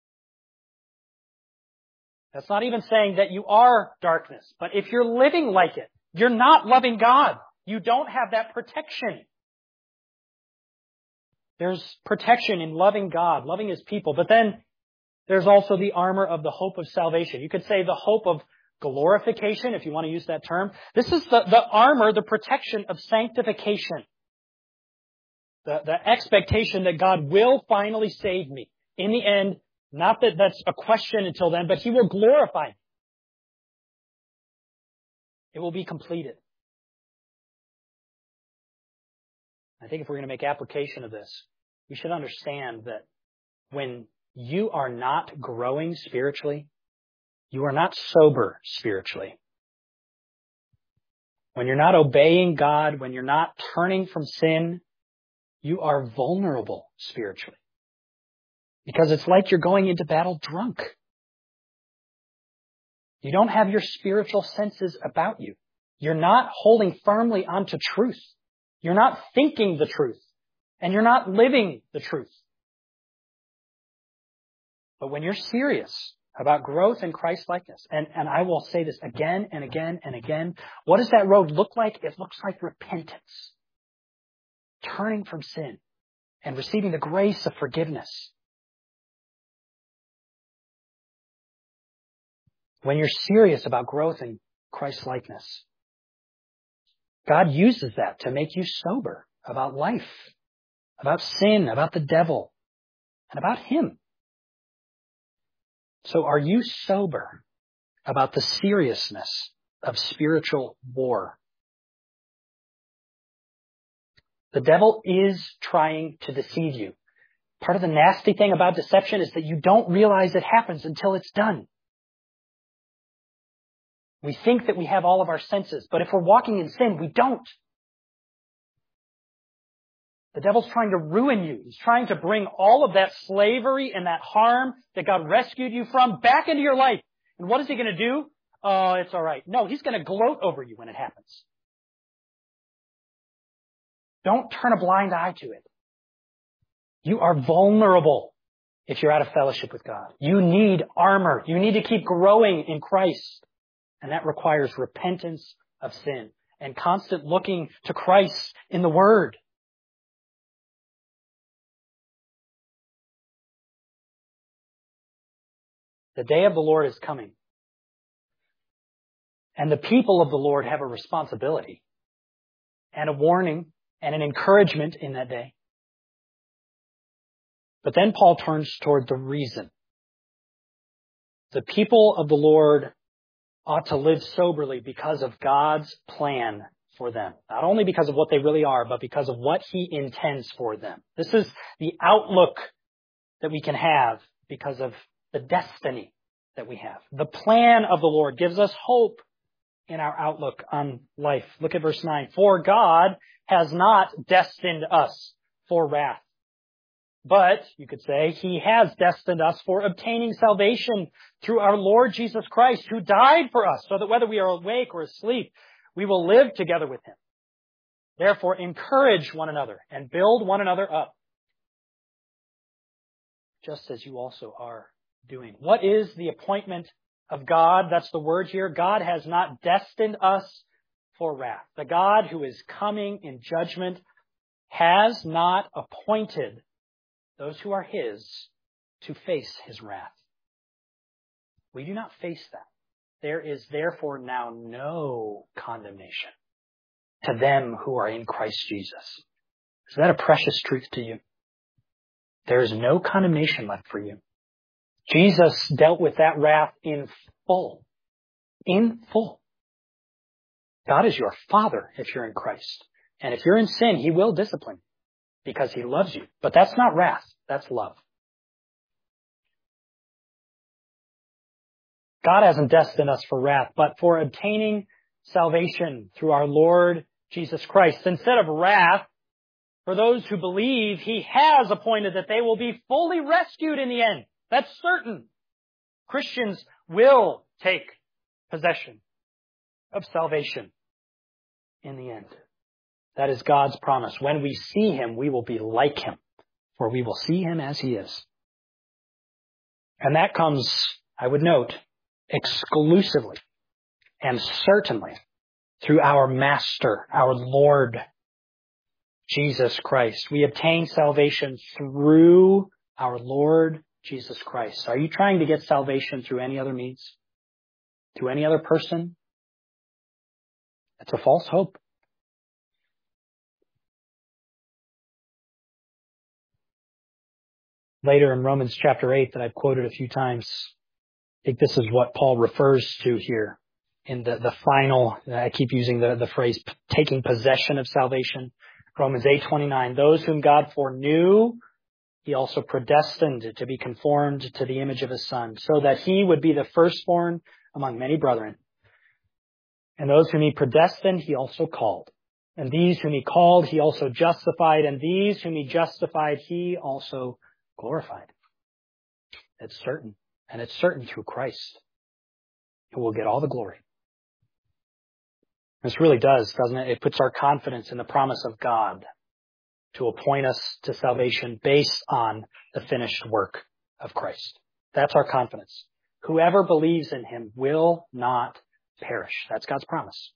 That's not even saying that you are darkness. But if you're living like it, you're not loving God. You don't have that protection. There's protection in loving God, loving His people. But then there's also the armor of the hope of salvation. You could say the hope of glorification, if you want to use that term. This is the armor, the protection of sanctification. The expectation that God will finally save me. In the end, not that that's a question until then, but He will glorify me. It will be completed. I think if we're going to make application of this, we should understand that when you are not growing spiritually, you are not sober spiritually. When you're not obeying God, when you're not turning from sin, you are vulnerable spiritually. Because it's like you're going into battle drunk. You don't have your spiritual senses about you. You're not holding firmly onto truth. You're not thinking the truth. And you're not living the truth. But when you're serious about growth in Christ-likeness, and I will say this again and again and again, what does that road look like? It looks like repentance. Turning from sin and receiving the grace of forgiveness. When you're serious about growth in Christ-likeness, God uses that to make you sober about life, about sin, about the devil, and about Him. So are you sober about the seriousness of spiritual war? The devil is trying to deceive you. Part of the nasty thing about deception is that you don't realize it happens until it's done. We think that we have all of our senses, but if we're walking in sin, we don't. The devil's trying to ruin you. He's trying to bring all of that slavery and that harm that God rescued you from back into your life. And what is he going to do? Oh, it's all right. No, he's going to gloat over you when it happens. Don't turn a blind eye to it. You are vulnerable if you're out of fellowship with God. You need armor. You need to keep growing in Christ. And that requires repentance of sin and constant looking to Christ in the Word. The day of the Lord is coming. And the people of the Lord have a responsibility and a warning and an encouragement in that day. But then Paul turns toward the reason. The people of the Lord ought to live soberly because of God's plan for them. Not only because of what they really are, but because of what He intends for them. This is the outlook that we can have because of the destiny that we have. The plan of the Lord gives us hope in our outlook on life. Look at verse 9. For God has not destined us for wrath. But, you could say, He has destined us for obtaining salvation through our Lord Jesus Christ, who died for us, so that whether we are awake or asleep, we will live together with Him. Therefore, encourage one another and build one another up, just as you also are doing. What is the appointment of God? That's the word here. God has not destined us for wrath. The God who is coming in judgment has not appointed those who are His to face His wrath. We do not face that. There is therefore now no condemnation to them who are in Christ Jesus. Is that a precious truth to you? There is no condemnation left for you. Jesus dealt with that wrath in full. In full. God is your Father if you're in Christ. And if you're in sin, He will discipline because He loves you. But that's not wrath. That's love. God hasn't destined us for wrath, but for obtaining salvation through our Lord Jesus Christ. Instead of wrath, for those who believe, He has appointed that they will be fully rescued in the end. That's certain. Christians will take possession of salvation in the end. That is God's promise. When we see Him, we will be like Him, for we will see Him as He is. And that comes, I would note, exclusively and certainly through our Master, our Lord, Jesus Christ. We obtain salvation through our Lord Jesus Christ. Are you trying to get salvation through any other means? Through any other person? It's a false hope. Later in Romans chapter 8 that I've quoted a few times, I think this is what Paul refers to here in the final, I keep using the phrase, taking possession of salvation. Romans 8:29, those whom God foreknew, He also predestined to be conformed to the image of His Son, so that He would be the firstborn among many brethren. And those whom He predestined, He also called. And these whom He called, He also justified. And these whom He justified, He also glorified. It's certain. And it's certain through Christ, who will get all the glory. This really does, doesn't it? It puts our confidence in the promise of God to appoint us to salvation based on the finished work of Christ. That's our confidence. Whoever believes in Him will not perish. That's God's promise.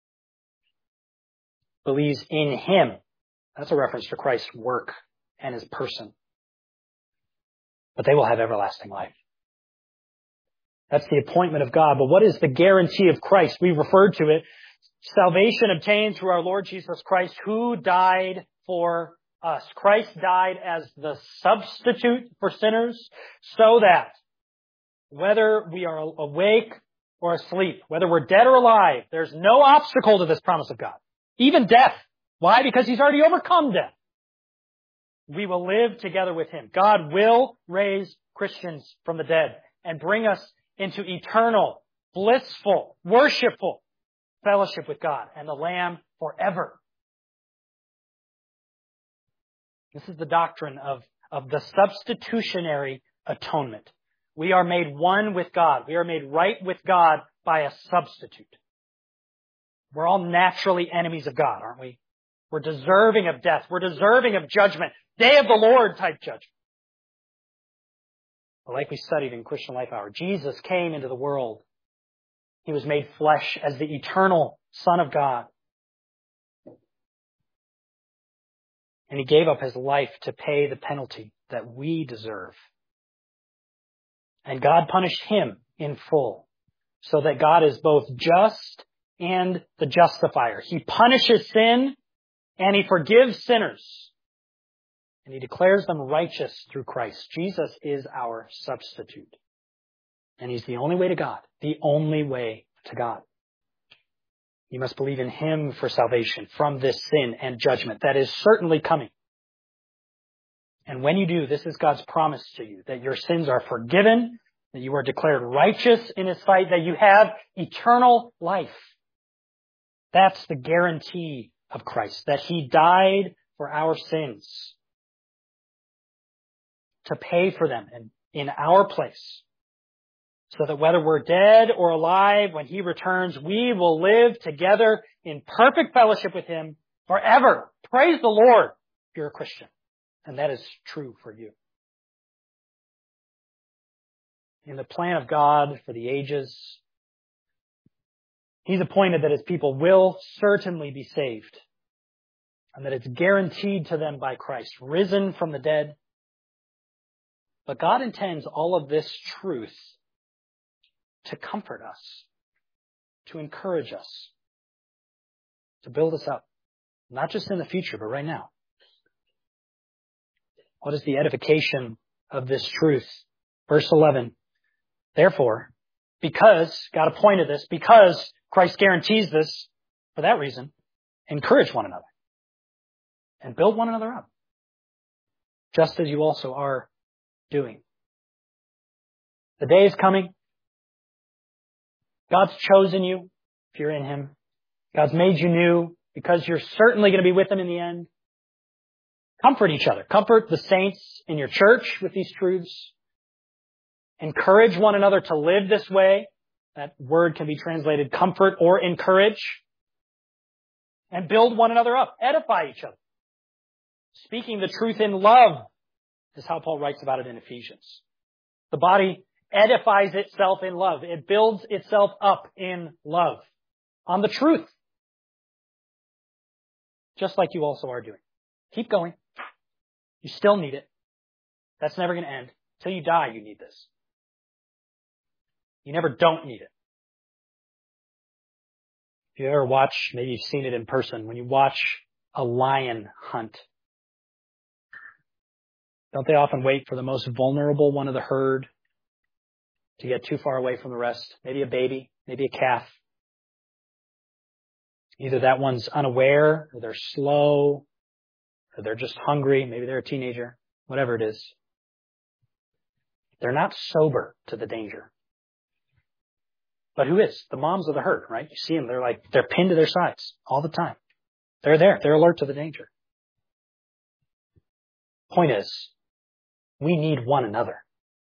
Believes in Him. That's a reference to Christ's work and His person. But they will have everlasting life. That's the appointment of God. But what is the guarantee of Christ? We referred to it. Salvation obtained through our Lord Jesus Christ, who died for us. Christ died as the substitute for sinners, so that whether we are awake or asleep, whether we're dead or alive, there's no obstacle to this promise of God. Even death. Why? Because He's already overcome death. We will live together with Him. God will raise Christians from the dead and bring us into eternal, blissful, worshipful fellowship with God and the Lamb forever. This is the doctrine of the substitutionary atonement. We are made one with God. We are made right with God by a substitute. We're all naturally enemies of God, aren't we? We're deserving of death. We're deserving of judgment. Day of the Lord type judgment. But like we studied in Christian Life Hour, Jesus came into the world. He was made flesh as the eternal Son of God. And He gave up His life to pay the penalty that we deserve. And God punished Him in full, so that God is both just and the justifier. He punishes sin and He forgives sinners. And He declares them righteous through Christ. Jesus is our substitute. And He's the only way to God. The only way to God. You must believe in Him for salvation from this sin and judgment that is certainly coming. And when you do, this is God's promise to you, that your sins are forgiven, that you are declared righteous in His sight, that you have eternal life. That's the guarantee of Christ, that He died for our sins to pay for them in our place, so that whether we're dead or alive, when He returns, we will live together in perfect fellowship with Him forever. Praise the Lord if you're a Christian. And that is true for you. In the plan of God for the ages, He's appointed that His people will certainly be saved, and that it's guaranteed to them by Christ, risen from the dead. But God intends all of this truth to comfort us, to encourage us, to build us up, not just in the future, but right now. What is the edification of this truth? Verse 11, therefore, because God appointed this, because Christ guarantees this, for that reason, encourage one another and build one another up, just as you also are doing. The day is coming. God's chosen you if you're in Him. God's made you new because you're certainly going to be with Him in the end. Comfort each other. Comfort the saints in your church with these truths. Encourage one another to live this way. That word can be translated comfort or encourage. And build one another up. Edify each other. Speaking the truth in love is how Paul writes about it in Ephesians. The body edifies itself in love. It builds itself up in love. On the truth. Just like you also are doing. Keep going. You still need it. That's never going to end. Till you die, you need this. You never don't need it. If you ever watch, maybe you've seen it in person, when you watch a lion hunt, don't they often wait for the most vulnerable one of the herd to get too far away from the rest? Maybe a baby, maybe a calf. Either that one's unaware, or they're slow, or they're just hungry. Maybe they're a teenager. whatever it is. They're not sober to the danger. But who is? The moms of the herd, right? You see them, they're pinned to their sides all the time. They're there. They're alert to the danger. Point is, we need one another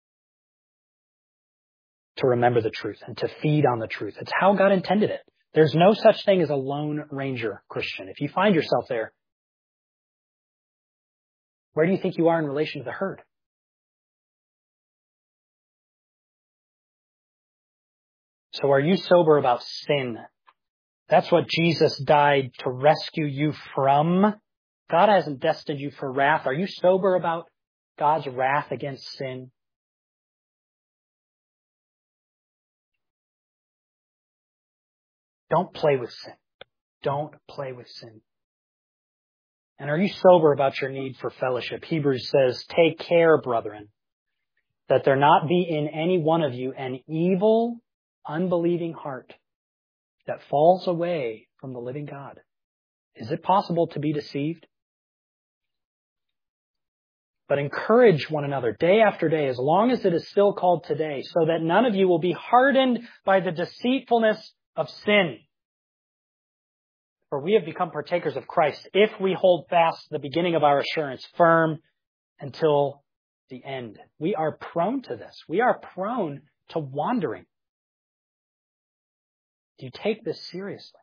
to remember the truth and to feed on the truth. It's how God intended it. There's no such thing as a lone ranger Christian. If you find yourself there, where do you think you are in relation to the herd? So are you sober about sin? That's what Jesus died to rescue you from. God hasn't destined you for wrath. Are you sober about God's wrath against sin? Don't play with sin. Don't play with sin. And are you sober about your need for fellowship? Hebrews says, take care, brethren, that there not be in any one of you an evil, unbelieving heart that falls away from the living God. Is it possible to be deceived? But encourage one another day after day, as long as it is still called today, so that none of you will be hardened by the deceitfulness of sin. For we have become partakers of Christ if we hold fast the beginning of our assurance firm until the end. We are prone to this. We are prone to wandering. Do you take this seriously?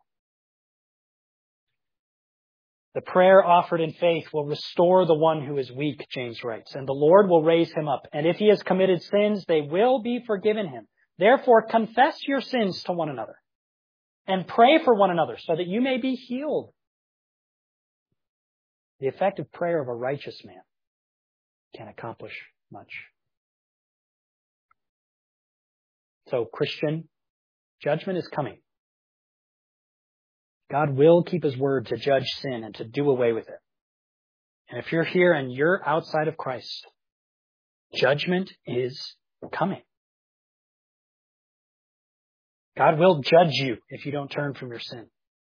The prayer offered in faith will restore the one who is weak, James writes, and the Lord will raise him up. And if he has committed sins, they will be forgiven him. Therefore, confess your sins to one another and pray for one another so that you may be healed. The effective prayer of a righteous man can accomplish much. So, Christian, judgment is coming. God will keep his word to judge sin and to do away with it. And if you're here and you're outside of Christ, judgment is coming. God will judge you if you don't turn from your sin.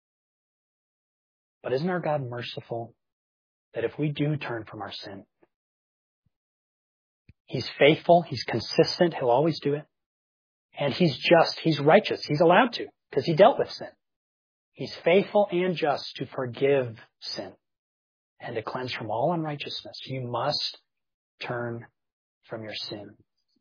But isn't our God merciful that if we do turn from our sin, he's faithful, he's consistent, he'll always do it. And he's just, he's righteous, he's allowed to, because he dealt with sin. He's faithful and just to forgive sin and to cleanse from all unrighteousness. You must turn from your sin.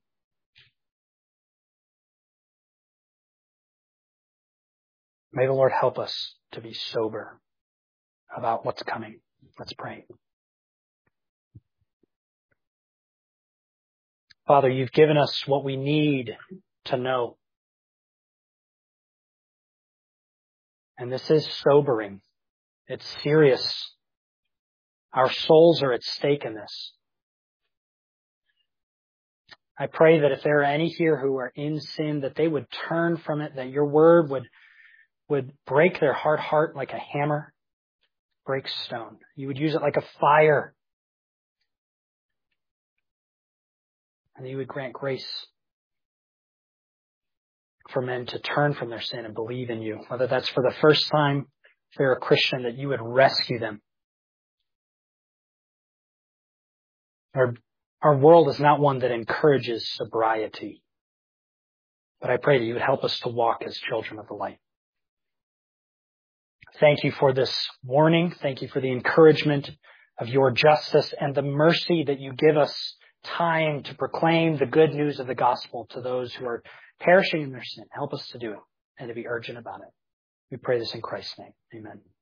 May the Lord help us to be sober about what's coming. Let's pray. Father, you've given us what we need to know. And this is sobering. It's serious. Our souls are at stake in this. I pray that if there are any here who are in sin, that they would turn from it, that your word would break their hard heart like a hammer breaks stone. You would use it like a fire. And you would grant grace for men to turn from their sin and believe in you. Whether that's for the first time, if they're a Christian, that you would rescue them. Our world is not one that encourages sobriety. But I pray that you would help us to walk as children of the light. Thank you for this warning. Thank you for the encouragement of your justice and the mercy that you give us time to proclaim the good news of the gospel to those who are perishing in their sin. Help us to do it and to be urgent about it. We pray this in Christ's name. Amen.